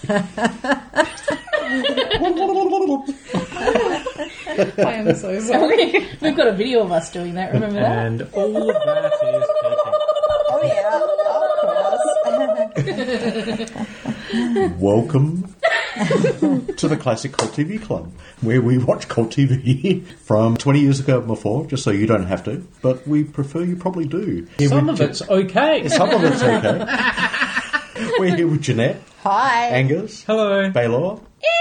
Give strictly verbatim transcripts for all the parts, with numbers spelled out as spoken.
I am so sorry. We've got a video of us doing that, remember that? And all of that is Oh, yeah, of course. Welcome to the Classic Cult T V Club, where we watch Cult T V from twenty years ago and before, just so you don't have to, but we prefer you probably do. Here Some with of it's okay. Some of it's okay. We're here with Jeanette, Hi. Angus, Hello. Baylor,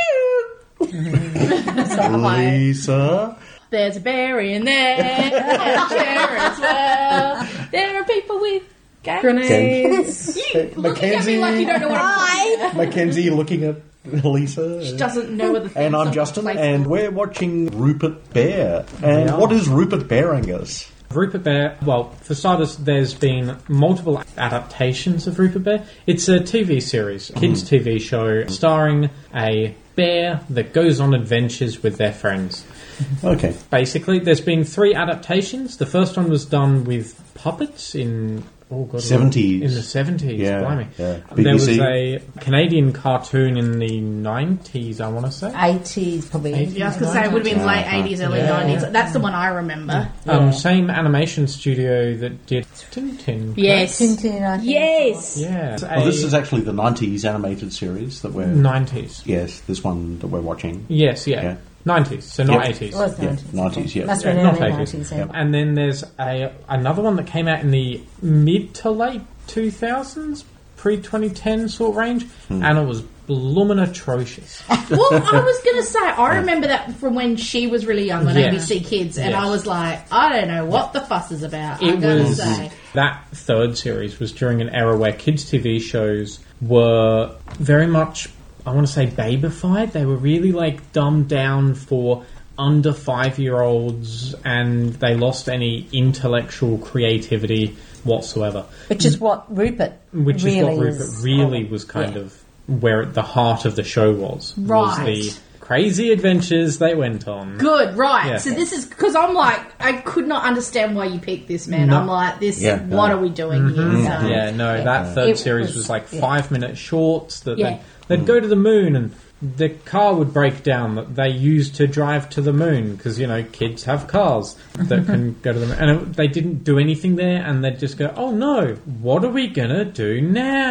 Lisa, There's a bear in there, and a chair as well. There are people with guns. Grenades. You looking at me like you don't know what I'm Hi. Mackenzie looking at Lisa. She doesn't know what the things And I'm are Justin, placed and for. we're watching Rupert Bear. And Yeah. what is Rupert Bear, Angus? Rupert Bear, well, for starters, there's been multiple adaptations of Rupert Bear. It's a T V series, a kids' T V show, starring a bear that goes on adventures with their friends. Okay. Basically, there's been three adaptations. The first one was done with puppets in... Oh God, seventies. In the seventies, Yeah, blimey. yeah. There was B B C. a Canadian cartoon in the nineties, I want to say. eighties, probably. eighties. Yeah, I was going to say it would have been late eighties, early Yeah. nineties. That's the one I remember. Um, same animation studio that did Tintin. Yes. Tintin, I think. Yes. Yeah. Well, this is actually the nineties animated series that we're... nineties. Yes, this one that we're watching. Yes, yeah. Yeah. nineties, so not Yep. eighties. It was Yeah, nineties. nineties, yeah. Must Yeah, have not been early eighties. nineties. Yep. And then there's a another one that came out in the mid to late two thousands, pre twenty ten sort of range, and it was bloomin' atrocious. Well, I was going to say, I remember that from when she was really young on Yeah. A B C Kids, and Yes. I was like, I don't know what the fuss is about. It I'm going to was say. that third series was during an era where kids' T V shows were very much, I want to say, babified. They were really like dumbed down for under five-year-olds, and they lost any intellectual creativity whatsoever. Which is what Rupert Which really is what Rupert is. really was kind Yeah. of where the heart of the show was. Was Right. the crazy adventures they went on. Good, right. Yeah. So this is, because I'm like, I could not understand why you picked this, man. No. I'm like, this, Yeah, what no. are we doing here? So, Yeah, no, that third It series was- was, like yeah. five-minute shorts that Yeah. they'd, they'd go to the moon and the car would break down that they used to drive to the moon because, you know, kids have cars that can go to the moon. And it, they didn't do anything there, and they'd just go, oh no, what are we going to do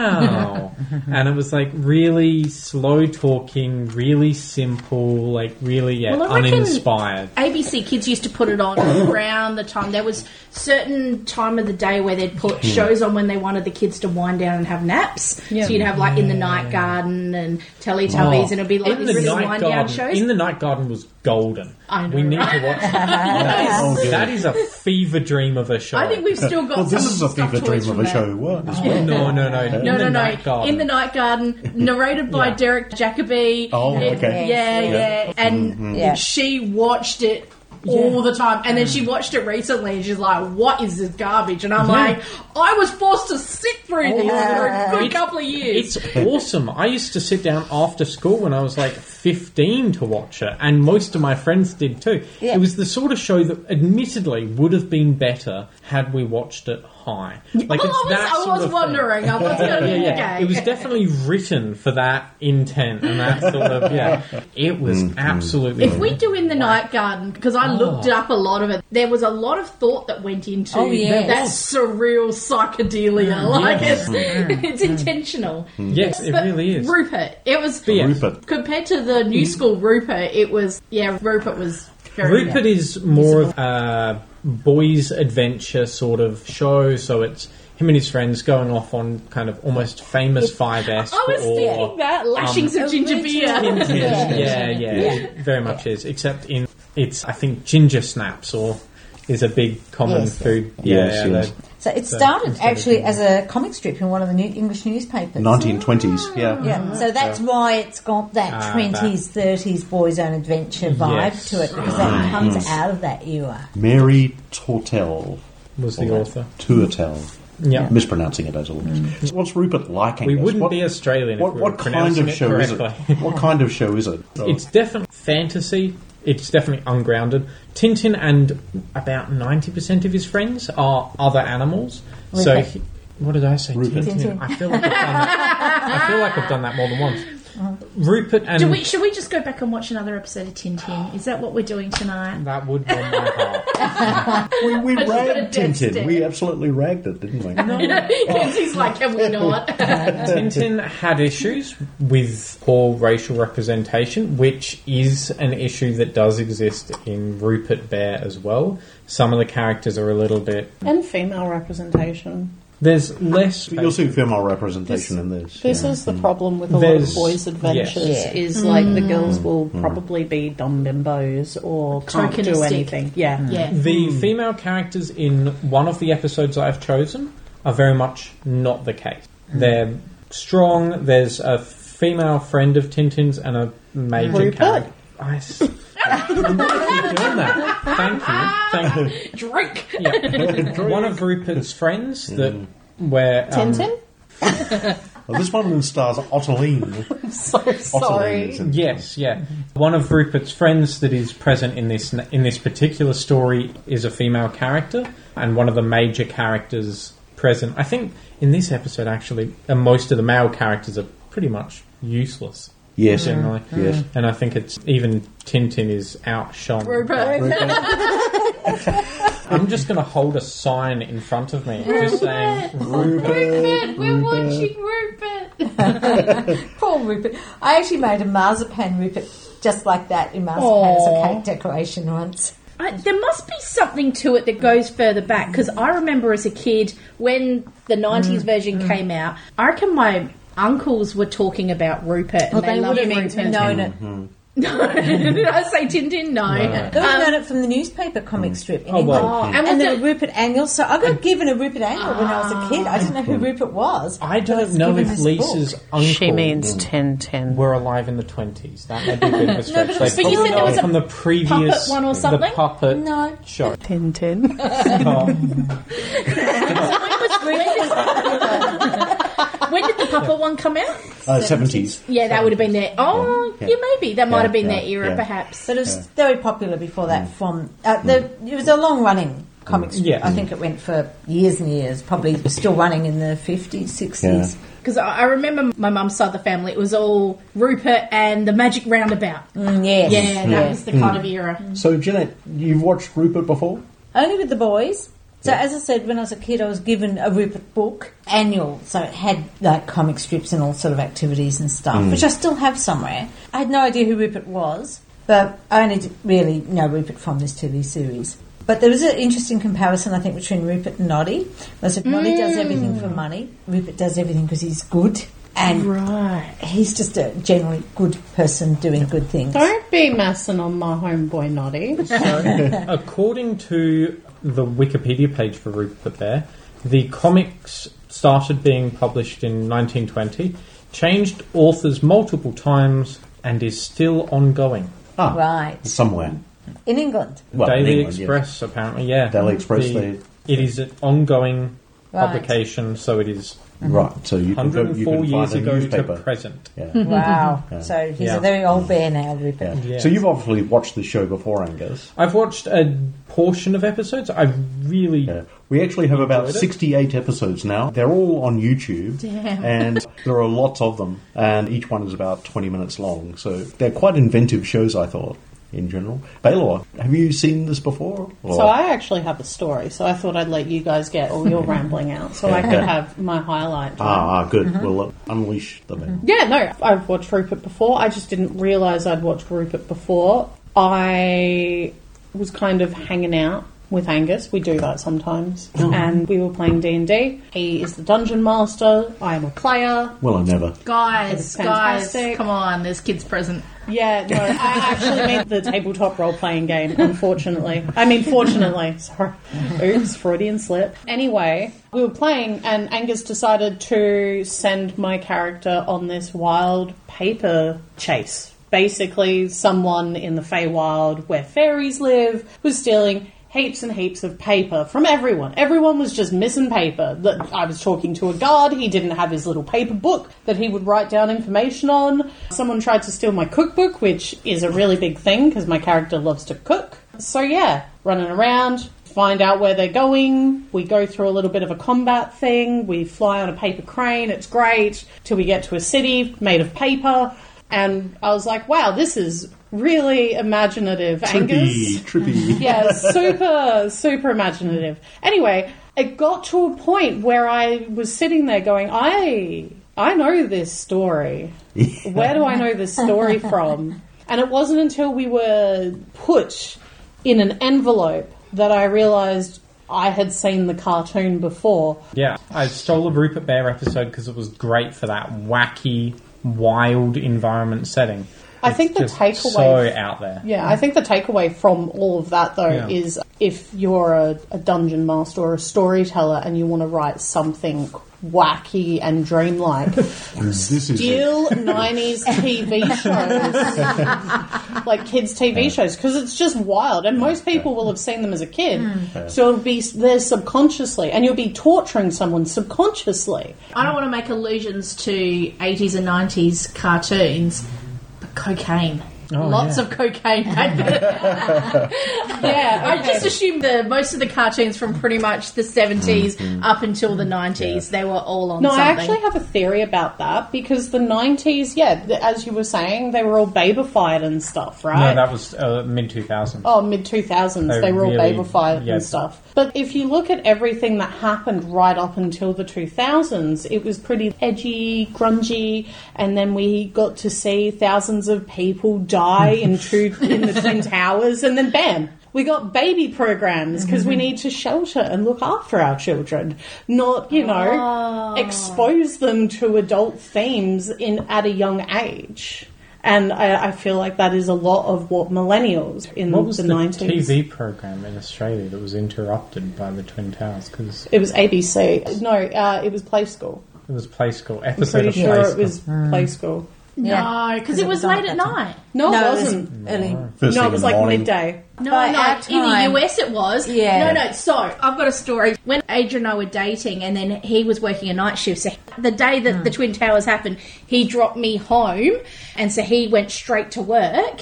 now? And it was like really slow talking, really simple, like really yeah, Well, I reckon- uninspired. A B C Kids used to put it on around the time. There was certain time of the day where they'd put shows on when they wanted the kids to wind down and have naps. Yeah. So you'd have like In the Night Garden and Teletubbies, and it'd be like in these the really night wind down garden, shows. In the Night Garden was golden. I know, we need right? to watch that. Oh, good. That is a fever dream of a show. I think we've still got Well, this some is of a the stuffed fever toys dream of from a that. show. What? No, no, no. In No, the no, no. Night Garden. In the Night Garden, narrated by Yeah. Derek Jacobi. Oh, It- okay. Yeah, Yes, yeah. yes. And Yeah. she watched it all the time. And then she watched it recently and she's like, what is this garbage? And I'm Yeah. like, I was forced to sit through this for a good It's- couple of years. It's awesome. I used to sit down after school when I was like fifteen to watch it, and most of my friends did too. Yeah. It was the sort of show that admittedly would have been better had we watched it high. Like Well, it's I was, that I sort was of wondering. thing. I was going to Yeah, yeah. okay. It was definitely written for that intent and that sort of yeah. It was absolutely. If we do In the Night Garden, because I looked Oh. up a lot of it, there was a lot of thought that went into Oh, yeah. that surreal psychedelia. Like Yes. it's, it's intentional. Yes, it But really is. Rupert, it was But yes, Rupert. compared to the new school Rupert. It was yeah, Rupert was very. Rupert is more of a boys' adventure sort of show, so it's him and his friends going off on kind of almost famous five S I was or thinking that lashings um, of ginger beer. Tintin. Yeah. Yeah, yeah, it very much is. Except in it's I think ginger snaps or is a big common Yes, food. Yes, yeah, yes. they- So it So started instead of- actually as a comic strip in one of the new English newspapers. nineteen twenties, yeah. Yeah, so that's why it's got that Ah, twenties, thirties boys' own adventure vibe Yes. to it, because that comes out of that era. Mary Tortel. was the author. Tuatel. Yeah. Mispronouncing it as always. What's Rupert like? We Angus? wouldn't what, be Australian What, if we what were kind pronouncing of it show is correctly. it? What kind of show is it? Oh. It's definitely fantasy. It's definitely ungrounded. Tintin and about ninety percent of his friends are other animals. So, Rupert. he, what did I say? Rupert. Tintin. Tintin. I feel like I've done that. I feel like I've done that more than once. Rupert and Do we, should we just go back and watch another episode of Tintin? Is that what we're doing tonight? that would warm my heart. We, we I just got a ragged dead Tintin. stare. We absolutely ragged it, didn't we? Yes, he's like, can we not? Tintin had issues with poor racial representation, which is an issue that does exist in Rupert Bear as well. Some of the characters are a little bit... And female representation. There's less... You'll see female representation This- in this. This yeah. is the problem with a lot There's- of boys' adventures. yes. Yeah. Is like the girls will probably be dumb bimbos or can't do Tokenistic. anything. Yeah. Yeah. The female characters in one of the episodes I've chosen are very much not the case. They're strong. There's a female friend of Tintin's and a major Rupert? character. I s- I'm not keep doing that. Thank you. Thank you. Drink! Yeah. One of Rupert's friends that where um, Tintin? Well, this one stars Ottoline. So Ottoline sorry. is in- Yes, yeah. One of Rupert's friends that is present in this in this particular story is a female character, and one of the major characters present, I think, in this episode actually, uh, most of the male characters are pretty much useless. Yes. Generally, Yes. and I think it's even Tintin is outshone. Rupert. I'm just going to hold a sign in front of me, just saying. Rupert, we're Rupert. watching Rupert. Poor Rupert. I actually made a marzipan Rupert just like that in marzipan as a Aw. cake decoration once. I, there must be something to it that goes further back, because I remember as a kid when the nineties version came out, I reckon my uncles were talking about Rupert and Well, they, they loved would have Rupert. known it. No, did I say Tintin? No. They would have Um, known it from the newspaper comic strip in Oh, well. England. Oh, and And was there it- were Rupert Angles. So I got given a Rupert Angle when I was a kid. I didn't know who Rupert was. I but I don't was know given if this Lisa's book. uncle She means Tintin. were alive in the twenties. That may be a bit of a stretch. but it They was- but you probably said there was know a from the previous puppet one or something? The puppet No. show. Tintin. Oh, when did the puppet one come out? Uh, seventies. Yeah, that would have been their. Oh, Yeah. yeah, maybe that might Yeah, have been yeah, their era, yeah. perhaps. But it was very popular before that. From uh, the, it was a long running comic strip. Yeah. I think it went for years and years. Probably still running in the fifties, sixties. Because I, I remember my mum's side of the family, it was all Rupert and the Magic Roundabout. Mm, yes. Yeah, that was the kind of era. So, Jeanette, you've watched Rupert before? Only with the boys. So as I said, when I was a kid, I was given a Rupert book, annual, so it had like comic strips and all sort of activities and stuff, which I still have somewhere. I had no idea who Rupert was, but I only d- really know Rupert from this T V series. But there was an interesting comparison, I think, between Rupert and Noddy. I said Noddy does everything for money, Rupert does everything because he's good, and Right. he's just a generally good person doing good things. Don't be messing on my homeboy Noddy. according to the Wikipedia page for Rupert Bear, the comics started being published in nineteen twenty, changed authors multiple times, and is still ongoing. Ah, Right. somewhere. In England. Well, in Daily England, Express, apparently, yeah. Daily Express, The- they- it is an ongoing Right. publication, so it is yes. Right, so you can, go, you one hundred four can years find a ago newspaper. to present. Yeah. Wow. So he's Yeah. a very old bear now, Rupert. Yeah. Yeah. So you've obviously watched the show before, Angus. I've watched a portion of episodes. I've really... Yeah. We actually have about Enjoyed it? sixty-eight episodes now. They're all on YouTube. Damn. And there are lots of them. And each one is about twenty minutes long. So they're quite inventive shows, I thought, in general. Baylor, have you seen this before? Or- So I actually have a story, so I thought I'd let you guys get all your rambling out so I could have my highlight time. Ah, ah, good. We'll uh, unleash the man. Yeah, no, I've watched Rupert before. I just didn't realise I'd watched Rupert before. I was kind of hanging out with Angus. We do that sometimes. And we were playing D and D. He is the dungeon master. I am a player. Well, I never. Guys, It's guys, fantastic. come on, there's kids present. Yeah, no, I actually meant the tabletop role-playing game, unfortunately. I mean, fortunately. Sorry. Oops, Freudian slip. Anyway, we were playing and Angus decided to send my character on this wild paper chase. Basically, someone in the Feywild, where fairies live, was stealing heaps and heaps of paper from everyone. Everyone was just missing paper. That I was talking to a guard, he didn't have his little paper book that he would write down information on. Someone tried to steal my cookbook, which is a really big thing because my character loves to cook. So yeah, running around, find out where they're going. We go through a little bit of a combat thing. We fly on a paper crane, it's great, till we get to a city made of paper. And I was like, wow, this is really imaginative, Angus. Trippy, trippy. Yeah, super, super imaginative. Anyway, it got to a point where I was sitting there going, I, I know this story. Where do I know this story from? And it wasn't until we were put in an envelope that I realised I had seen the cartoon before. Yeah, I stole a Rupert Bear episode because it was great for that wacky, wild environment setting. I think the Just takeaway... so out there. Yeah, I think the takeaway from all of that, though, Yeah. is if you're a, a dungeon master or a storyteller and you want to write something wacky and dreamlike, This is it. steal nineties T V shows, like kids' T V shows, because it's just wild, and most people will have seen them as a kid, so it'll be there subconsciously, and you'll be torturing someone subconsciously. I don't want to make allusions to eighties and nineties cartoons, but cocaine. Oh, Lots yeah. of cocaine back then. Yeah, I just assumed the most of the cartoons from pretty much the seventies up until the nineties, they were all on No, something. I actually have a theory about that, because the nineties, yeah, th- as you were saying, they were all babified and stuff, right? No, that was uh, mid two thousands. Oh, mid two thousands, They they were all really- babified yeah. and stuff. But if you look at everything that happened right up until the two thousands, it was pretty edgy, grungy, and then we got to see thousands of people die in, two, in the Twin Towers, and then bam! We got baby programs because we need to shelter and look after our children, not, you know, expose them to adult themes in at a young age. And I, I feel like that is a lot of what millennials in What was the the, nineties... T V program in Australia that was interrupted by the Twin Towers? Because It was A B C. No, uh, it was Play School. it was Play School. I'm Episode pretty of sure Play it School. was Play School. No, because it was on late at at that time. night. No, No, it it was wasn't. early. First No, thing it was in the like morning. midday. No, By no, our in the time- U S it was. Yeah. No, no, so I've got a story. When Adrian and I were dating and then he was working a night shift, so the day that the Twin Towers happened, he dropped me home and so he went straight to work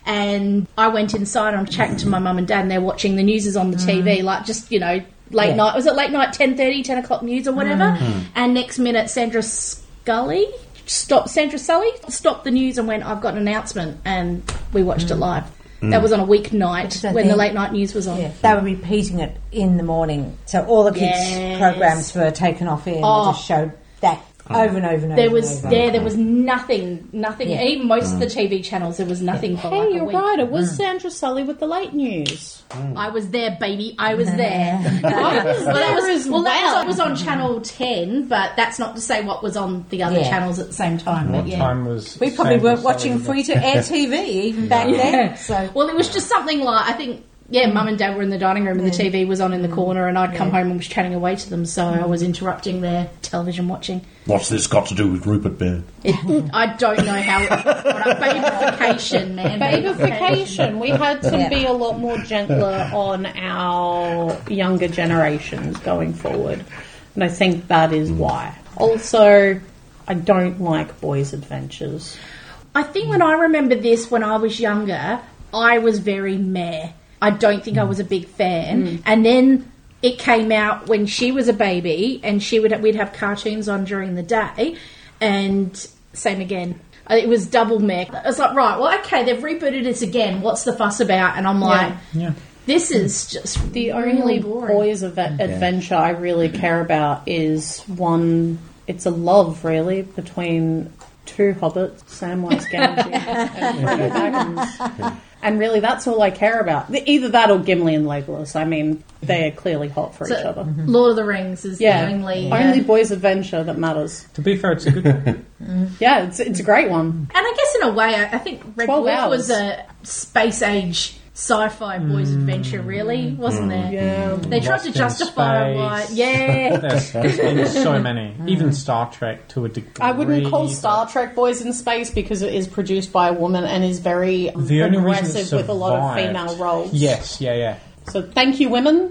and I went inside and I'm chatting to my mum and dad and they're watching the news is on the T V, like just, you know, late Yeah. night. Was it late night, ten thirty, ten o'clock news or whatever? And next minute Sandra Scully... Stop Sandra Sully stopped the news and went, I've got an announcement, and we watched it live. That was on a weeknight Which I when the think- late night news was on. Yeah, they were repeating it in the morning, so all the kids' Yes. programs were taken off air and Oh. they just showed that over and over and over. There and was over. there there was nothing nothing Yeah. even most of the T V channels there was nothing for Hey, like a you're week. right. It was Sandra Sully with the late news. I was there, baby. I was there. I was Well, that there was, as well, that well. was, was on Channel ten, but that's not to say what was on the other Yeah. channels at the same time. But What yeah. time was We probably Sandra weren't watching Sully free to air T V even back then. So Well, it was just something like I think. Yeah, Mum and Dad were in the dining room and the T V was on in the corner, and I'd come home and was chatting away to them, so I was interrupting their television watching. What's this got to do with Rupert Bear? It, I don't know how. What, babification, man. Babification. We had to Yeah. be a lot more gentler on our younger generations going forward. And I think that is why. Also, I don't like boys' adventures. I think when I remember this when I was younger, I was very meh. I don't think I was a big fan. And then it came out when she was a baby, and she would we'd have cartoons on during the day, and same again. Uh, It was double meh. I was like, right, well, okay, they've rebooted this again. What's the fuss about? And I'm like, Yeah. this is just The really only boring. boys' av- adventure I really care about is one. It's a love, really, between two hobbits, Samwise Gamgee and Frodo Baggins. And really, that's all I care about. Either that or Gimli and Legolas. I mean, they're clearly hot for So, each other. Lord of the Rings is Yeah, the only. uh, only boys' adventure that matters. To be fair, it's a good one. Yeah, it's it's a great one. And I guess in a way, I, I think Red twelve Dwarf hours. was a space age sci-fi boys' adventure, really, wasn't there? Yeah. They tried Lost to in justify why. Space. Yeah. There's, there's been so many. Even Star Trek to a degree. I wouldn't call Star Trek Boys in Space because it is produced by a woman and is very The only reason it aggressive with a lot of survived- female roles. Yes, yeah, yeah. So thank you, women.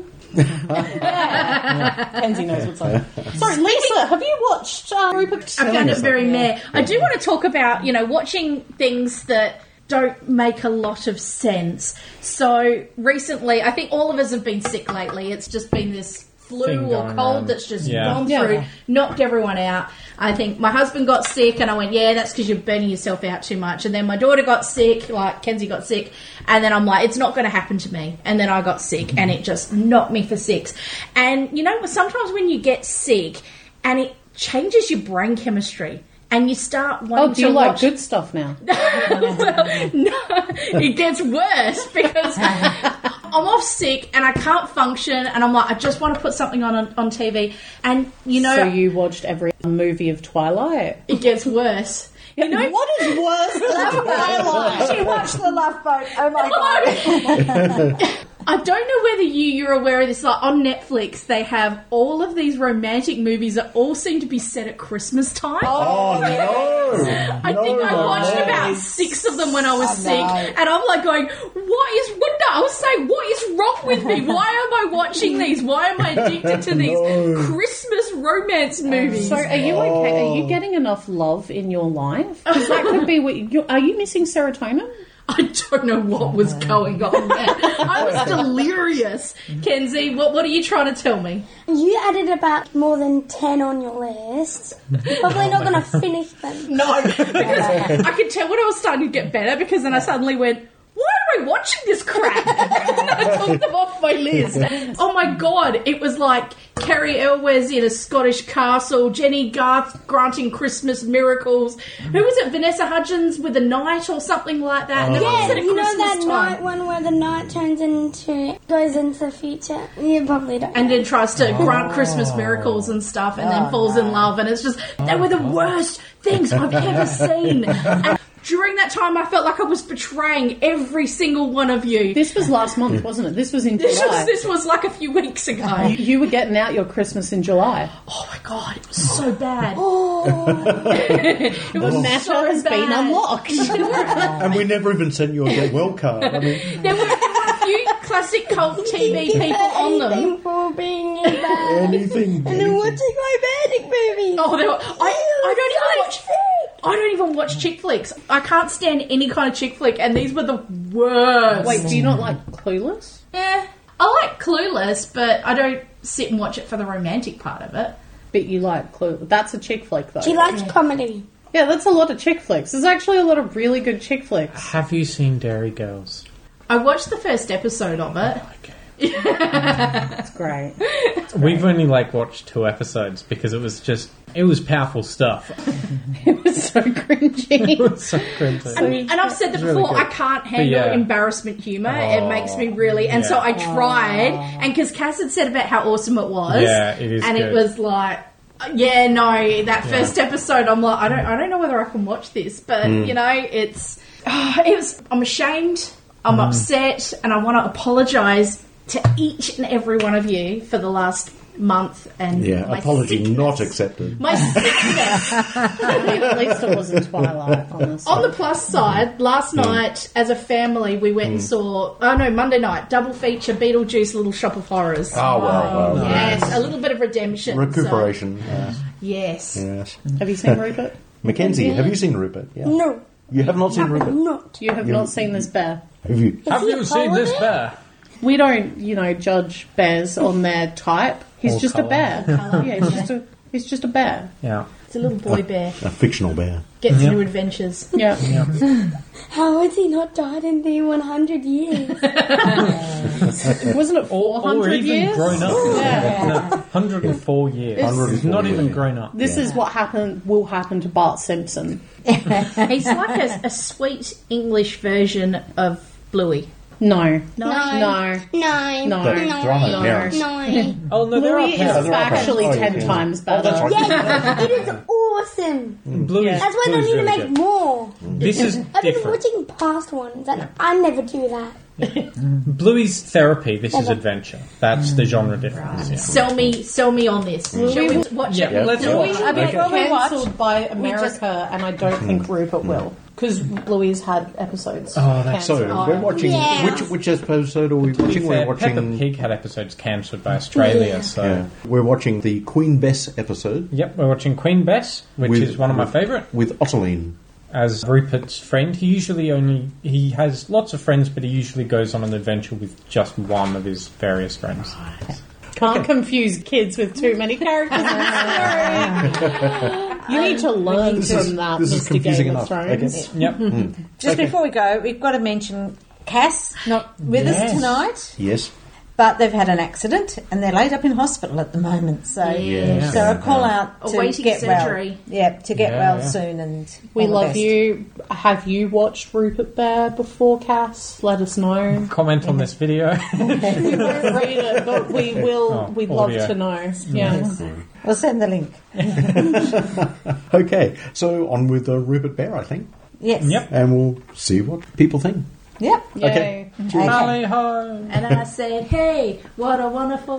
yeah. Kenzie knows what's up. Sorry, Lisa, have you watched uh, Rupert? I found it very meh. I do want to talk about, you know, watching things that don't make a lot of sense. So recently, I think all of us have been sick lately. It's just been this flu Thing or going cold on. that's just Yeah. gone Yeah. through, knocked everyone out. I think my husband got sick, and I went, yeah, that's because you're burning yourself out too much. And then my daughter got sick, like Kenzie got sick, and then I'm like, it's not going to happen to me. And then I got sick, and it just knocked me for six. And you know, sometimes when you get sick, and it changes your brain chemistry, and you start wanting Oh, do to you like watch... good stuff now? Well, no, it gets worse because I'm off sick and I can't function, and I'm like, I just want to put something on on, on T V, and you know, So you watched every movie of Twilight? it gets worse. You know, What is worse than Twilight? She watched The Love Boat. Oh my god. I don't know whether you you're aware of this. Like on Netflix, they have all of these romantic movies that all seem to be set at Christmas time. Oh, no! I think I No, watched no. about six of them when I was I sick, know. and I'm like going, "What is? What? No, I was saying, what is wrong with me? Why am I watching these? Why am I addicted to these No. Christmas romance movies?" So are you okay? Are Oh. you getting enough love in your life? Because that could be what you are. You missing serotonin? I don't know what was going on there. I was delirious. Kenzie, what what are you trying to tell me? You added about more than ten on your list. You're probably not going to finish them. No, because I could tell when I was starting to get better, because then I suddenly went, why am I watching this crap? I took them off my list. Oh my god, it was like Carrie Elwes in A Scottish Castle, Jenny Garth granting Christmas miracles. Who was it? Vanessa Hudgens with a knight or something like that. And they're all Yeah, set at you know Christmas that time. night one where the night turns into, goes into the future? You probably don't. And then tries to grant Christmas miracles and stuff, and then falls in love, and it's just, they were the worst things I've ever seen. And during that time, I felt like I was betraying every single one of you. This was last month, wasn't it? This was in This July. was, this was like a few weeks ago. You, you were getting out your Christmas in July. Oh my god, it was so bad. Oh, It was Matter so has bad. been unlocked. And we never even sent you a get well card. I mean, There were a few classic cult T V people on them. anything for being in bed. anything. And then watching romantic movies. Oh, they were, I, I don't even so watch. sick. I don't even watch chick flicks. I can't stand any kind of chick flick, and these were the worst. Wait, do you not like Clueless? Yeah, I like Clueless, but I don't sit and watch it for the romantic part of it. But you like Clueless. That's a chick flick, though. She likes comedy. Yeah, that's a lot of chick flicks. There's actually a lot of really good chick flicks. Have you seen Dairy Girls? I watched the first episode of it. Okay. That's great. We've only like watched two episodes because it was just it was powerful stuff. It was so cringy. So cringy. And, and I've said that It's really before, good. I can't handle yeah. embarrassment humour. Oh, it makes me really... And so yeah. I tried, and because Cass had said about how awesome it was, Yeah, it is and good. it was like... Yeah, no, that first episode, I'm like, I don't, I don't know whether I can watch this, but Mm. you know, it's, oh, it was. I'm ashamed, I'm Mm. upset, and I want to apologise to each and every one of you for the last month and Yeah, my apology sickness. not accepted. My sickness. At least it wasn't Twilight, honestly. On the plus side, last night as a family we went and saw. Oh no, Monday night double feature: Beetlejuice, Little Shop of Horrors. Oh, well, well. Yes, a little bit of redemption. Recuperation. Yes. So, yes. yes. Have you seen Rupert? Mackenzie, have you seen Rupert? Yeah. No, You have not seen Rupert? not. You have not seen this bear. Have you? Have he you a seen this holiday? bear? We don't, you know, judge bears on their type. He's Or just colour. a bear. Colour. Yeah, he's just a he's just a bear. Yeah. It's a little boy bear. A fictional bear. Gets Yeah. new adventures. Yeah. How has he not died in the one hundred years? Wasn't it four Or hundred even years? grown up. Yeah. No, one hundred four years. one hundred four Not even years. grown up. This is what happened will happen to Bart Simpson. He's like a, a sweet English version of Bluey. No. No. No. No. No. But drama No. parents. No. Oh no, there are Bluey is parents. there are factually parents. ten Oh, yeah. times Oh, better. that's right. Yes, it is awesome. Blue's, Yeah. That's why they Blue's need to really make good. more. This is I've been different. watching past ones, and I never do that. Bluey's therapy. This is adventure. That's the genre difference. Yeah. Sell me, sell me on this. Shall we watch Yeah, it? let's Bluey? watch I it. mean, Okay. we'll be watch- cancelled by America, and I don't think Rupert will. Because Bluey's had episodes. Oh, that's So, cancelled. we're watching. Yeah. Which which episode are we To be watching? fair, We're Peppa watching. Pig had episodes cancelled by Australia, Yeah. so Yeah. We're watching the Queen Bess episode yep, we're watching Queen Bess, which With- is one of my with- favourite. with Ottoline. As Rupert's friend, he usually only he has lots of friends, but he usually goes on an adventure with just one of his various friends. Can't confuse kids with too many characters in the story. You need to learn This from is- that, this is Mister confusing Game of enough. Thrones. Okay. Yep. Just before we go, we've got to mention Cass, not with Yes. us tonight, Yes. but they've had an accident and they're laid up in hospital at the moment. So, Yes. so a call out to Awaiting get surgery. well. Yeah, to get Yeah, well yeah. soon. And We all the love best. you. Have you watched Rupert Bear before, Cass? Let us know. Comment on this video. Read it, but we will. Oh, we'd love audio. to know. Yeah. We'll send the link. Okay, so on with uh, Rupert Bear, I think, Yes. Yep. and we'll see what people think. Yep. Yay. Okay. Okay. Tally ho! And I said, hey, what a wonderful...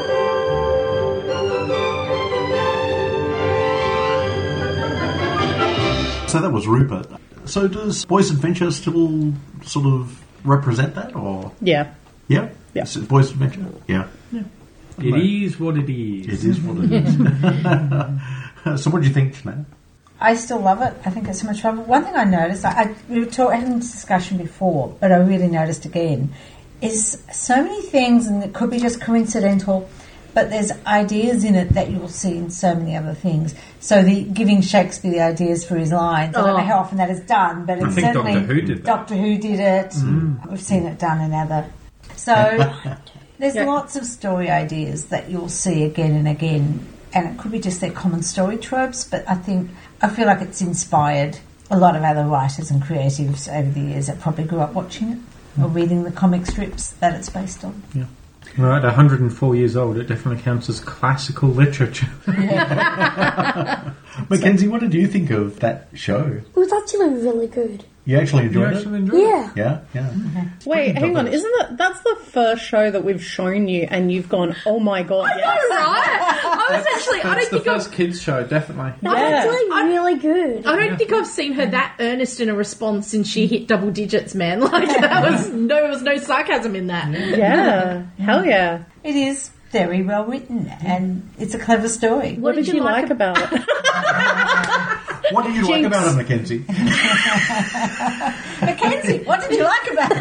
So that was Rupert. So does Boys Adventure still sort of represent that, or Yeah. yeah, Yeah. Is it Boys Adventure, yeah, It is what it is. it is what it is. So what do you think, Sinead? I still love it. I think it's so much fun. But one thing I noticed, I, I we were talk, having this discussion before, but I really noticed again, is so many things, and it could be just coincidental, but there's ideas in it that you'll see in so many other things. So the giving Shakespeare the ideas for his lines, I don't know Oh. how often that is done, but it's think certainly Doctor Who did that. Doctor Who did it. We've seen it done in other. So there's Yeah. lots of story ideas that you'll see again and again, and it could be just their common story tropes, but I think I feel like it's inspired a lot of other writers and creatives over the years that probably grew up watching it or reading the comic strips that it's based on. Well, at one hundred four years old, it definitely counts as classical literature. Mackenzie, what did you think of that show? It was actually really good. You actually You enjoyed actually it? enjoyed it? Yeah. Yeah, yeah. Wait, hang on. Douglas. Isn't that that's the first show that we've shown you, and you've gone, "Oh my god, yes." All right. I was actually... I That's don't the think I've... first kids show, definitely. It was Yeah. actually really good. I don't think I've seen her that earnest in a response since she hit double digits, man. Like, that was... No, there was no sarcasm in that. Yeah, hell yeah. It is very well written and it's a clever story. What, did you like about it? What did you like Jinx. about it, Mackenzie? Mackenzie, what did you like about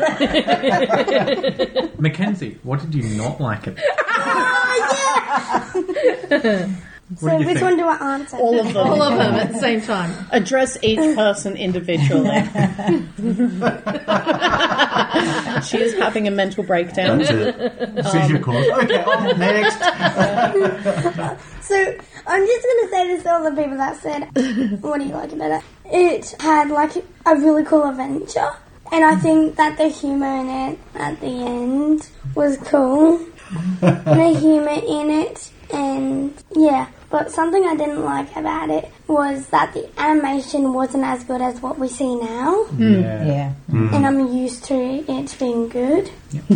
it? Mackenzie, what did you not like it? So do you which think? one do I answer? All of them. All of them at the same time. Address each person individually. She is having a mental breakdown. That's it. Seizure cause. Okay, on next. So I'm just gonna say this to all the people that said, "What do you like about it?" It had like a really cool adventure, and I think that the humour in it at the end was cool. The humour in it, and yeah. But something I didn't like about it was that the animation wasn't as good as what we see now, Yeah. and I'm used to it being good.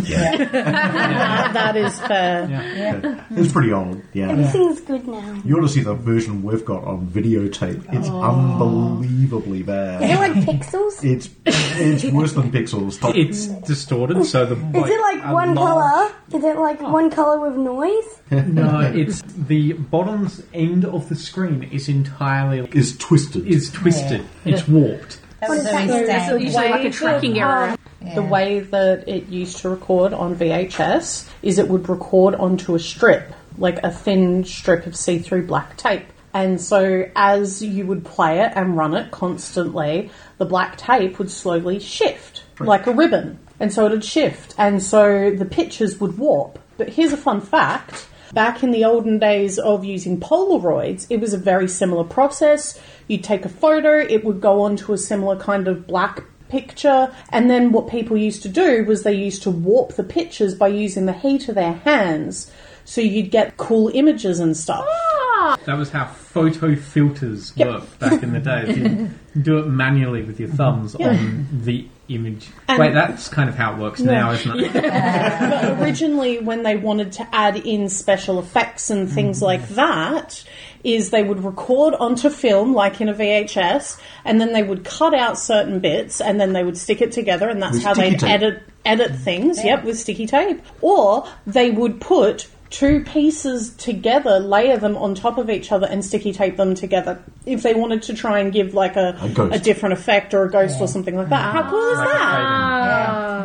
That, that is fair. Yeah. It's pretty old, yeah. Everything's good now. You ought to see the version we've got on videotape. It's unbelievably Is bad. it like pixels? It's it's worse than Pixels. It's distorted, so the... Is it like a one large- colour? Is it like one colour with noise? No, it's the bottom end of the screen is entirely... It's twisted. is twisted. It's warped. That was What is very that? It's standard. usually like a tracking error. Yeah. The way that it used to record on V H S is it would record onto a strip, like a thin strip of see-through black tape. And so as you would play it and run it constantly, the black tape would slowly shift, like a ribbon. And so it would shift. And so the pictures would warp. But here's a fun fact. Back in the olden days of using Polaroids, it was a very similar process. You'd take a photo, it would go onto a similar kind of black picture, and then what people used to do was they used to warp the pictures by using the heat of their hands, so you'd get cool images and stuff. That was how photo filters Yep. worked back in the day. You do it manually with your thumbs Yeah. on the image. And- Wait, that's kind of how it works now, isn't it? But originally, when they wanted to add in special effects and things like that, is they would record onto film, like in a V H S, and then they would cut out certain bits, and then they would stick it together, and that's With how sticky they'd tape. edit edit things. Yep, with sticky tape. Or they would put two pieces together, layer them on top of each other, and sticky tape them together if they wanted to try and give like a A ghost. a different effect or a ghost or something like that. How cool is that? Ah. Yeah.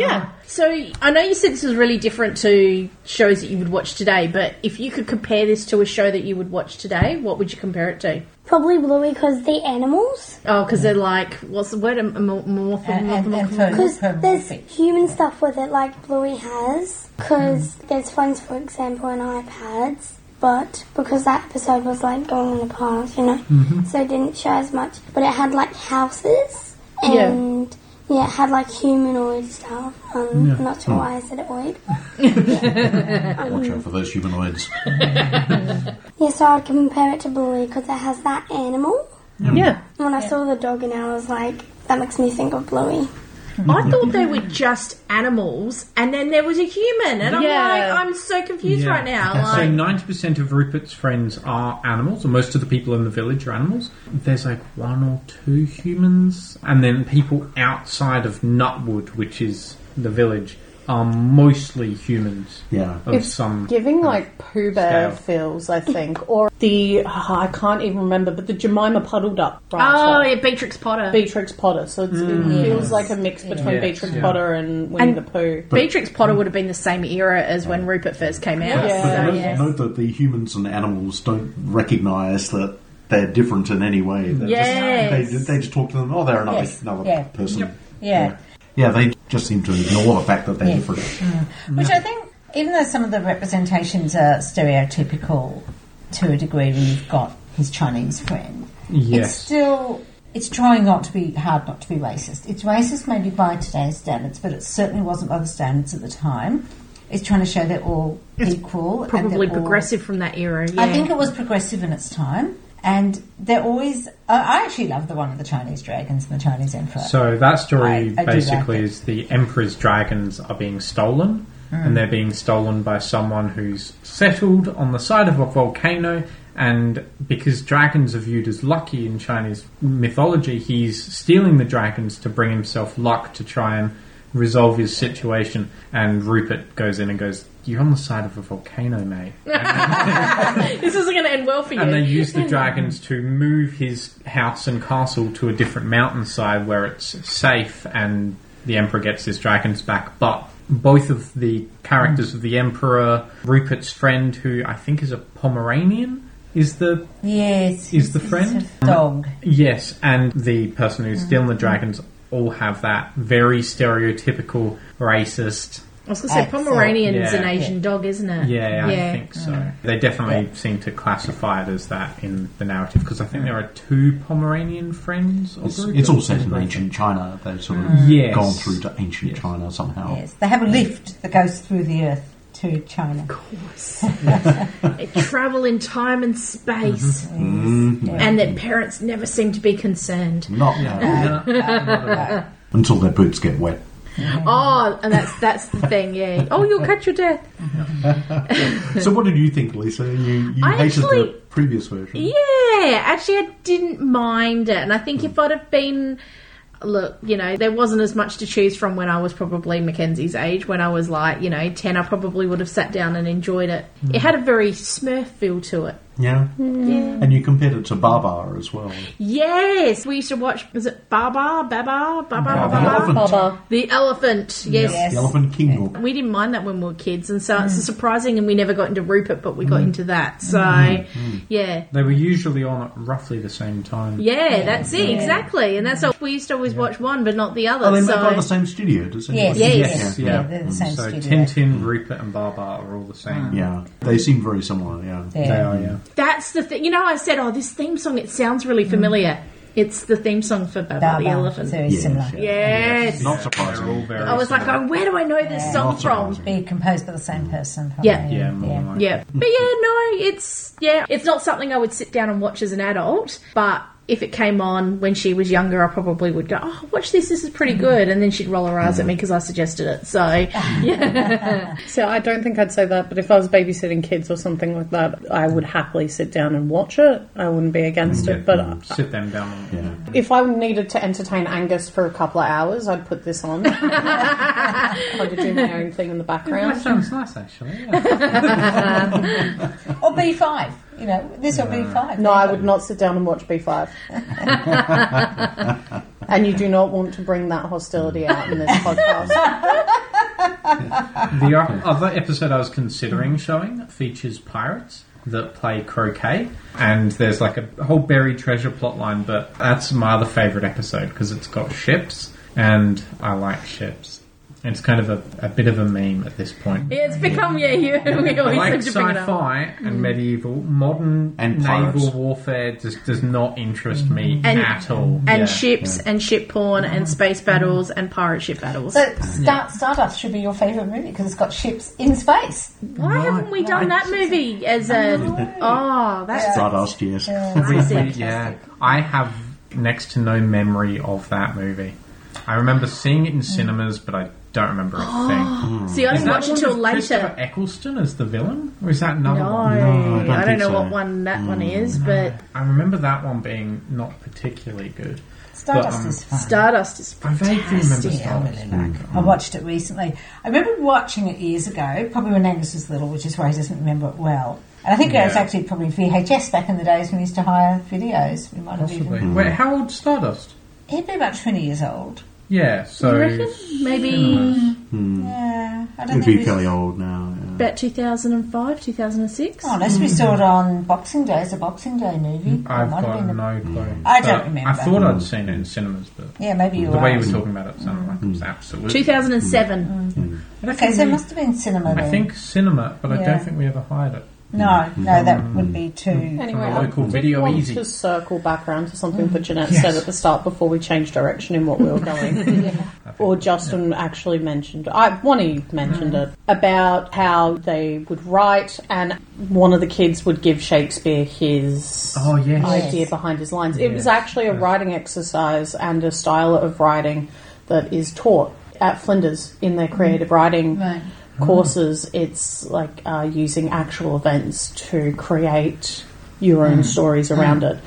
So, I know you said this was really different to shows that you would watch today, but if you could compare this to a show that you would watch today, what would you compare it to? Probably Bluey because the animals. Oh, because they're like, what's the word? Morph- And, and, and for, Because for there's morphic. human stuff with it, like Bluey has. Because there's phones, for example, and iPads. But because that episode was like going in the past, you know, so it didn't show as much. But it had like houses and yeah, it had like humanoid stuff. Um, Yeah. I'm not sure why I said it oid. Watch out for those humanoids. Yeah, so I'd compare it to Bluey because it has that animal. Yeah. When I saw the dog and I was like, that makes me think of Bluey. I thought they were just animals, and then there was a human, and I'm Yeah. like, I'm so confused Yeah. right now. So Like, ninety percent of Rupert's friends are animals, or most of the people in the village are animals. There's like one or two humans, and then people outside of Nutwood, which is the village, are mostly humans Yeah. of It's some... Giving like Pooh Bear Scale. feels, I think, or the oh, I can't even remember, but the Jemima Puddle Duck oh, branch. yeah, Beatrix Potter. Beatrix Potter. So it's, it feels like a mix between Yes, Beatrix yeah. Potter and Winnie And- the Pooh. Beatrix Potter would have been the same era as when Rupert first came out. Yeah. But So, note, yes. note that the humans and animals don't recognise that they're different in any way. They're Yes. just, they, they just talk to them, oh, they're another, Yes. another Yeah. person. Yeah. Yeah, they just seem to ignore the fact that they're Yeah. different. Which I think, even though some of the representations are stereotypical to a degree when you've got his Chinese friend, it's Yes. still, it's trying not to be, hard not to be racist. It's racist maybe by today's standards, but it certainly wasn't by the standards at the time. It's trying to show they're all equal. and Probably they're all- progressive from that era, yeah. I think it was progressive in its time. And they're always... I I actually love the one of the Chinese dragons and the Chinese emperor. So that story I- I do like basically it. is the Emperor's dragons are being stolen, and they're being stolen by someone who's settled on the side of a volcano. And because dragons are viewed as lucky in Chinese mythology, he's stealing the dragons to bring himself luck to try and resolve his situation. And Rupert goes in and goes, "You're on the side of a volcano, mate." This isn't going to end well for you. And they use the dragons to move his house and castle to a different mountainside where it's safe, and the Emperor gets his dragons back. But both of the characters of the Emperor, Rupert's friend, who I think is a Pomeranian, is the Yes. Is the it's friend? a dog. yes, and the person who's stealing the dragons all have that very stereotypical racist. I was going to say, Accent. Pomeranian's Yeah. an Asian dog, isn't it? Yeah, I think so. They definitely seem to classify it as that in the narrative, because I think there are two Pomeranian friends. Of It's, Rupert. it's all set in ancient China. They've sort of Yes. gone through to ancient Yes. China somehow. Yes. They have a lift that goes through the earth to China. They travel in time and space, Mm-hmm. and their parents never seem to be concerned. Not now. Until their boots get wet. Oh, and that's that's the thing, yeah. Oh, you'll catch your death. So what did you think, Lisa? You, you I hated actually- the previous version. Yeah, actually, I didn't mind it, and I think if I'd have been, look, you know, there wasn't as much to choose from when I was probably Mackenzie's age. When I was like, you know, ten, I probably would have sat down and enjoyed it. It had a very Smurf feel to it. Yeah. Yeah. And you compared it to Baba as well. Yes, we used to watch. Was it Baba, Baba, Baba, Baba. Baba? Elephant. Baba. The elephant. Yes. Yes. The Elephant King. We didn't mind that when we were kids, and so it's surprising. And we never got into Rupert, but we got into that. So, yeah, They were usually on at roughly the same time. yeah, that's it exactly. And that's how we used to always watch one, but not the other. Are they so made by the same studio? Does Yes. anybody- Yes. Yes. Yeah. Yeah, they're the same So studio. Tintin, Rupert, and Baba are all the same. Yeah. They seem very similar, yeah. Yeah. They are, yeah. that's the thing. You know, I said, "Oh, this theme song. It sounds really familiar." It's the theme song for Baba, Baba, the elephant. very Yes, similar. yeah. Yes. Not They're all surprising. very I was like, similar. oh, where do I know this Yeah. song Not from? surprising. Be composed by the same person. Probably. Yeah. yeah, more Yeah. like Yeah, but yeah, no, it's yeah, it's not something I would sit down and watch as an adult. But if it came on when she was younger, I probably would go, "Oh, watch this. This is pretty good." And then she'd roll her eyes at me because I suggested it. So yeah, So I don't think I'd say that, but if I was babysitting kids or something like that, I would happily sit down and watch it. I wouldn't be against it. But uh, sit them down. On Yeah. if I needed to entertain Angus for a couple of hours, I'd put this on. I could do my own thing in the That background. sounds nice, actually. Yeah. Or B five. You know, this or B five. No, I would not sit down and watch B five. And you do not want to bring that hostility out in this podcast. The o- other episode I was considering showing features pirates that play croquet, and there's like a whole buried treasure plotline, but that's my other favourite episode because it's got ships, and I like ships. And it's kind of a, a bit of a meme at this point. Yeah, it's become, yeah, you, we I always like seem to bring it up. sci-fi and medieval. Modern And naval pirates. warfare just does not interest me And- at all. And Yeah. ships and ship porn and space battles and pirate ship battles. So Star- Stardust should be your favourite movie because it's got ships in space. Why haven't we done that movie as a... Oh, that's... Stardust, yes. We- we- yeah, I have next to no memory of that movie. I remember seeing it in cinemas, but I don't remember a thing. See, I Is didn't that watch it one till with later. Christopher Eccleston as the villain? Or is that another No, one? No, I don't I don't think know so. what one that one is, but I remember that one being not particularly good. Stardust But, um, is fun. Stardust is I vaguely remember Fantastic. I Stardust. really like it. I watched it recently. I remember watching it years ago, probably when Angus was little, which is why he doesn't remember it well. And I think it was Yeah. actually probably V H S back in the days when we used to hire videos. We might have Possibly. even... Wait, how old's Stardust? He'd be about twenty years old. Yeah, so... You reckon? Maybe Yeah, I don't It'd think be we... fairly old now. Yeah. about two thousand five, two thousand six. Oh, unless we saw it on Boxing Day as a Boxing Day movie. It I've might have got been a- no clue. I don't But remember. I thought I'd seen it in cinemas, but Yeah, maybe you're the way you right. were talking about it sounded like it was absolutely... two thousand seven. Okay, so it must have been cinema I then. think cinema, but I Yeah. don't think we ever hired it. No, no, that would be too... Anyway, From a I local did Video want Easy. to circle back around to something that Jeanette Yes. said at the start before we changed direction in what we were going. Or Justin actually mentioned, I, one of you mentioned it, about how they would write and one of the kids would give Shakespeare his Oh, yes. idea Yes. behind his lines. It was Yes, actually a yes. writing exercise and a style of writing that is taught at Flinders in their creative writing Right. courses. It's like uh, using actual events to create your own stories around it.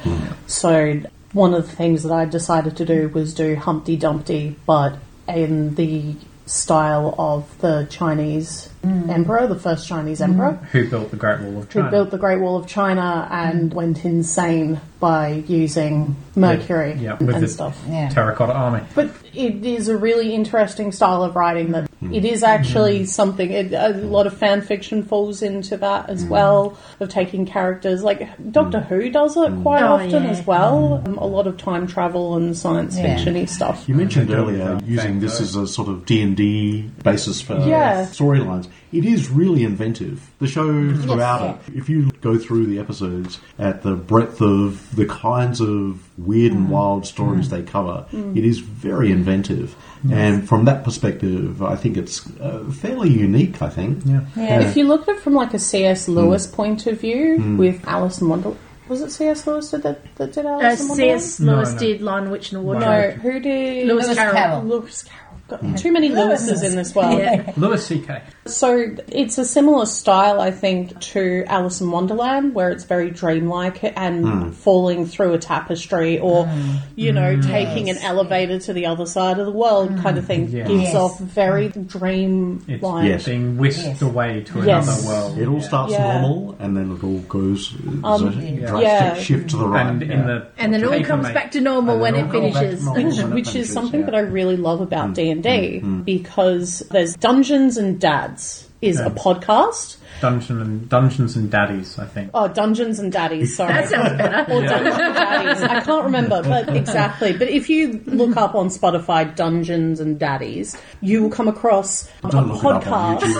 So one of the things that I decided to do was do Humpty Dumpty, but in the style of the Chinese emperor, the first Chinese emperor, Who built the Great Wall of who China? built the Great Wall of China and went insane by using mercury Yeah, with and the stuff. Yeah. terracotta army. But it is a really interesting style of writing that it is actually something, it, a lot of fan fiction falls into that as well, of taking characters, like Doctor Who does it quite Oh, often yeah. as well, um, a lot of time travel and science Yeah. fiction-y stuff. You mentioned They do earlier that using thing, this though. as a sort of D and D basis for Yeah. storylines. It is really inventive. The show throughout it, if you go through the episodes at the breadth of the kinds of weird and wild stories they cover, it is very inventive. And from that perspective, I think it's uh, fairly unique, I think. Yeah. Yeah. If you look at it from like a C S Lewis point of view with Alice in Wonderland, was it C S Lewis that, that, that did Uh, Alice in C Wonderland? S Lewis No, no. did Lion, Witch and the Wardrobe. No, who did... Lewis Lewis Carroll. Carroll. Lewis Carroll. Got too many Lewises in this world. Yeah. Louis C K. So it's a similar style, I think, to Alice in Wonderland, where it's very dreamlike and falling through a tapestry, or you know, taking an elevator to the other side of the world, kind of thing. Yeah. Gives Yes. off very dream It's like. Yes. being whisked Yes. away to Yes. another world. It all Yeah. starts Yeah. normal, and then it all goes there's Um, a yeah. drastic Yeah. shift to the right. And in the And then it all paper comes mate- back to normal and when then it all comes back to finishes. normal Which, when it which is finishes, something yeah. that I really love about D and D, because there's Dungeons and Dads is a Yeah. podcast. Dungeon and Dungeons and Daddies, I think. Oh, Dungeons and Daddies, sorry. That sounds better. Or Dungeons and Daddies. I can't remember, but exactly. But if you look up on Spotify Dungeons and Daddies, you will come across a Don't look it up on podcast.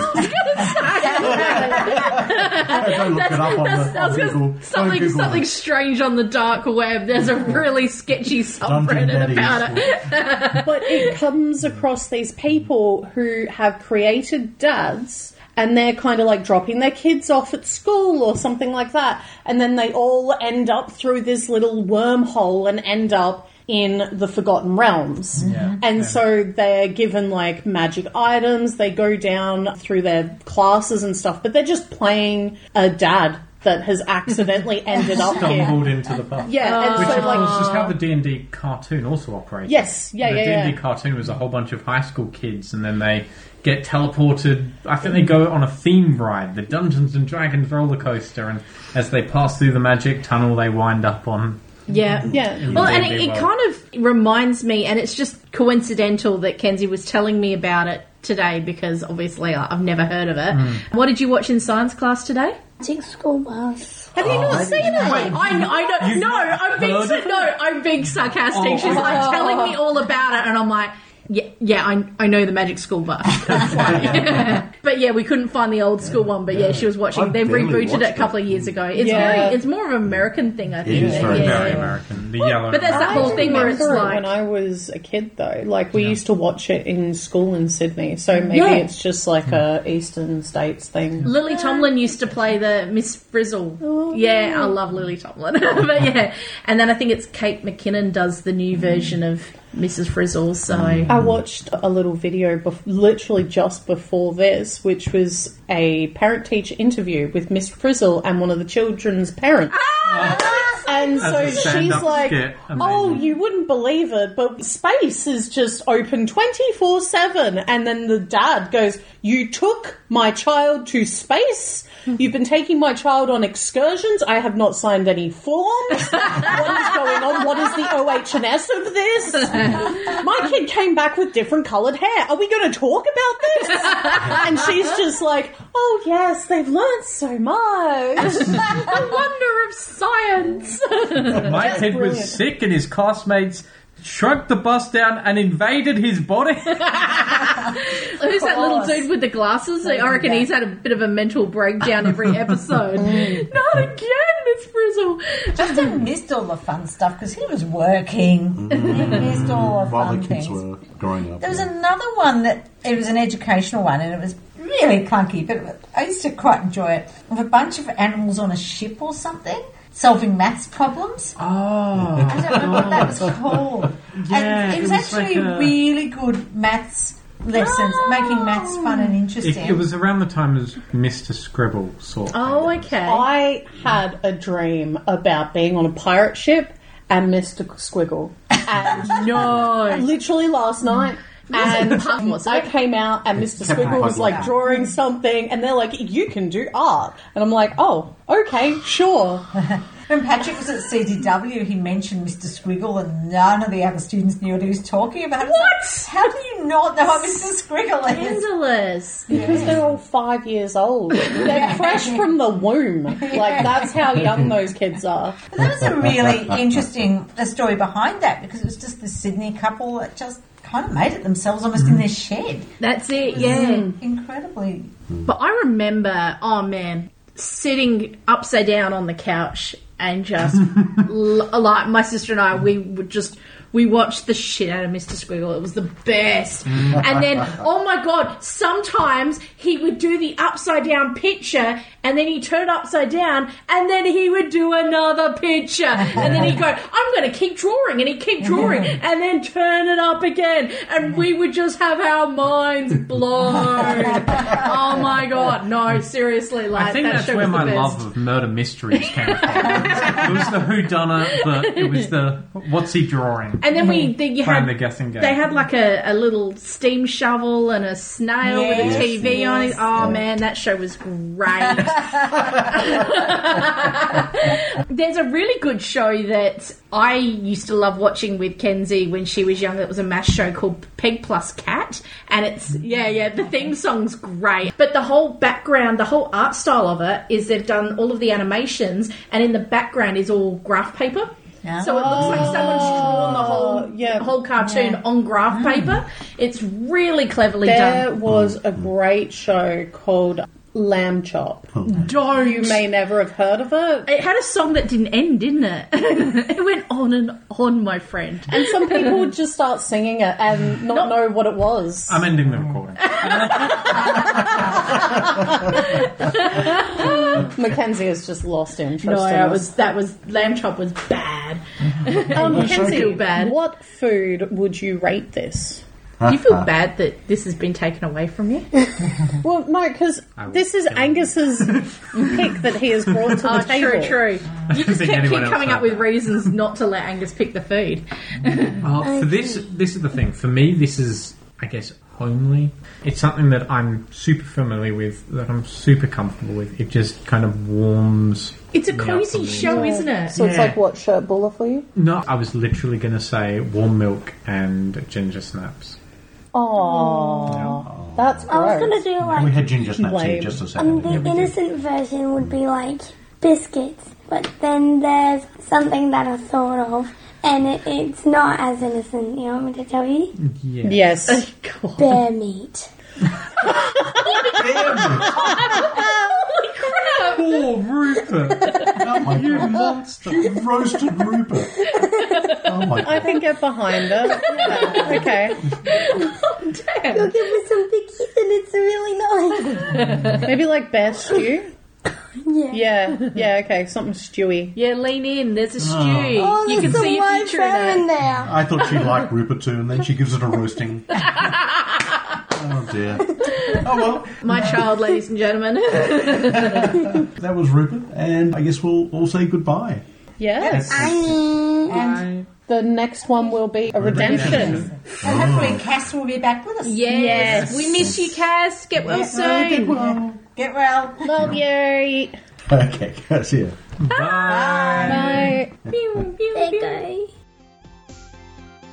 YouTube. Don't look it up on, That's- the, I on was gonna- Google. something Don't Google something it. strange on the dark web. There's a really sketchy Dungeon subreddit Daddies. about it. But it comes across these people who have created dads, and they're kind of like dropping their kids off at school or something like that, and then they all end up through this little wormhole and end up in the Forgotten Realms. Yeah. And Yeah. so they're given like magic items, they go down through their classes and stuff, but they're just playing a dad that has accidentally ended up here. Stumbled into the pub. Yeah, and Which so of like course is how the D and D cartoon also operates. yes, yeah, the yeah, D and D yeah. cartoon was a whole bunch of high school kids, and then they get teleported. I think they go on a theme ride, the Dungeons and Dragons roller coaster, and as they pass through the magic tunnel, they wind up on. Yeah. Yeah. in the Well, and D and D it, it world. kind of reminds me, and it's just coincidental that Kenzie was telling me about it today because obviously I- I've never heard of it. What did you watch in science class today? Magic School Bus. Have you not seen it? Wait, I, I don't. you've No, I'm being heard sa- of it? no, I'm being sarcastic. Oh. She's like telling me all about it, and I'm like, yeah, yeah, I, I know the Magic School Bus. That's why. But yeah, we couldn't find the old school one. But yeah, she was watching. I They barely rebooted it a watched couple it. of years ago. It's Yeah. very. It's more of an American thing, I think. is very yeah. Very American. The yellow. But that's that I whole thing where it's remember it like. when I was a kid, though. Like, we used to watch it in school in Sydney, so maybe Yeah. it's just like a Eastern States thing. Lily Tomlin used to play the Miss Frizzle. Oh, yeah, I love Lily Tomlin. But yeah, and then I think it's Kate McKinnon does the new version of Missus Frizzle. So I watched a little video bef- literally just before this, which was a parent-teacher interview with Miss Frizzle and one of the children's parents. And so a she's stand-up like, skit. oh, Amazing. you wouldn't believe it, but space is just open twenty-four seven. And then the dad goes, you took my child to space? You've been taking my child on excursions? I have not signed any forms. What is going on? What is the O H and S of this? My kid came back with different coloured hair. Are we going to talk about this? And she's just like, oh, yes, they've learned so much. the wonder of science. My kid brilliant. was sick and his classmates shrunk the bus down and invaded his body. Who's that little dude with the glasses? I reckon he's had a bit of a mental breakdown every episode. Not again, Miss Frizzle. Justin missed all the fun stuff because he was working. He missed all the While fun the kids things. were growing up. There was yeah. another one that it was an educational one, and it was really clunky, but it was, I used to quite enjoy it. Of a bunch of animals on a ship or something solving maths problems. Oh. I don't remember what that was called. Yeah, and it was, it was actually like a- really good maths lessons, making maths fun and interesting. It, it was around the time as Mister Scribble sort of. Oh, okay. I had a dream about being on a pirate ship and Mister Squiggle. And No. literally last night. And Puff, was I it? came out and Mister Squiggle was like drawing something and they're like, you can do art. And I'm like, oh, okay, sure. When Patrick was at C D W, he mentioned Mister Squiggle, and none of the other students knew what he was talking about. What? How do you not know what Mister Squiggle is? Scandalous. Because they're all five years old. They're fresh from the womb. Like, that's how young those kids are. But that was a really interesting the story behind that, because it was just the Sydney couple that just kind of made it themselves almost in their shed. That's it, yeah. Incredibly. But I remember, oh man, sitting upside down on the couch and just l- like my sister and I, we would just we watched the shit out of Mister Squiggle. It was the best. And then, oh my god, sometimes he would do the upside down picture, and then he'd turn it upside down, and then he would do another picture, and then he'd go, I'm going to keep drawing, and he'd keep drawing, and then turn it up again, and we would just have our minds blown. Oh my god, no, seriously, like I think that that's show where was my the best. love of murder mysteries came from. It was the whodunit, but it was the what's he drawing? And then we, the, you Playing had the guessing game. They had like a, a little steam shovel and a snail with Yes, a T V on it. yes, Oh yeah. man, that show was great. There's a really good show that I used to love watching with Kenzie when she was young. It was a maths show called Peg Plus Cat, and it's yeah, yeah. The theme song's great, but the whole background, the whole art style of it is they've done all of the animations, and in the background is all graph paper. So it looks like someone's drawn the whole yeah. whole cartoon Yeah. on graph paper. It's really cleverly There done. was a great show called Lamb Chop. Don't. You may never have heard of it. It had a song that didn't end, didn't it? It went on and on, my friend. And some people would just start singing it and not know what it was. I'm ending the recording. Mackenzie has just lost interest No, in it this. was that was Lamb Chop was bad. Um, You feel Mackenzie, bad. what food would you rate this? Do you feel bad that this has been taken away from you? Well, no, because I will this is kill you. Angus's pick that he has brought to the Oh, table. true, true. You just think kept anyone keep else coming had up with that. reasons not to let Angus pick the food. Well, for this, this is the thing. For me, this is, I guess, homely. It's something that I'm super familiar with, that I'm super comfortable with. It just kind of warms. It's a me up cozy little. show, isn't it? So it's Yeah. like what, shirt buller for you? No, I was literally going to say warm milk and ginger snaps. Oh, that's gross. I was gonna do And we like had ginger snaps here Lame. just a um, second. the innocent version would be like biscuits, but then there's something that I thought of, and it, it's not as innocent. You want me to tell you? Yeah. Yes. Bear meat. Poor Rupert. Oh my You god. monster. You roasted Rupert. Oh my I god. can get behind it. Yeah, okay. You'll give me some pickies, and it's really nice. Maybe like bear stew? Yeah. Yeah, yeah, okay. Something stewy. Yeah, lean in. There's a stew. Oh, you there's can some see your live future in fur in it. there. I thought she liked Rupert too, and then she gives it a roasting. Oh dear. Oh well, My child, ladies and gentlemen. that was Rupert, and I guess we'll all say goodbye. Yes. And, The next one will be a redemption. and hopefully Cass will be back with us. Yes. Yes. We miss you, Cass. Get well Yeah. soon. Well, Get well. Love you. okay, guys, here. Bye. Pew, pew, There pew.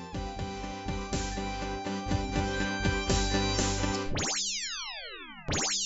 you go.